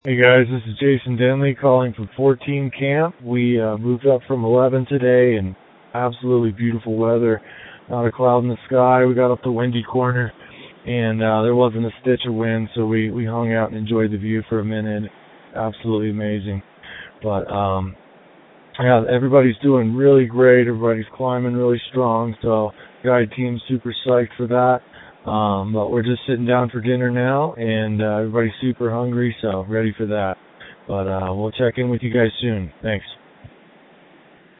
Hey guys, this is Jason Denley calling from 14 Camp. We moved up from 11 today and absolutely beautiful weather. Not a cloud in the sky. We got up the windy corner and there wasn't a stitch of wind, so we hung out and enjoyed the view for a minute. Absolutely amazing. But yeah, everybody's doing really great. Everybody's climbing really strong, so guide team's super psyched for that. But we're just sitting down for dinner now, and everybody's super hungry, so ready for that. But we'll check in with you guys soon. Thanks.